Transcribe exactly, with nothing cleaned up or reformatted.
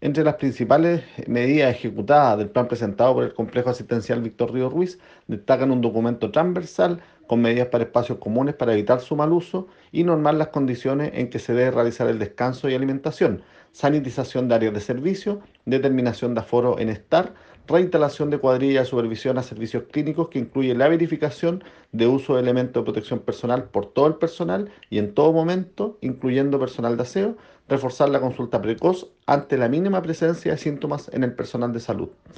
Entre las principales medidas ejecutadas del plan presentado por el Complejo Asistencial Víctor Río Ruiz, destacan un documento transversal con medidas para espacios comunes para evitar su mal uso y normar las condiciones en que se debe realizar el descanso y alimentación, sanitización de áreas de servicio, determinación de aforo en estar, reinstalación de cuadrillas de supervisión a servicios clínicos que incluye la verificación de uso de elementos de protección personal por todo el personal y en todo momento, incluyendo personal de aseo, reforzar la consulta precoz ante la mínima presencia de síntomas en el personal de salud.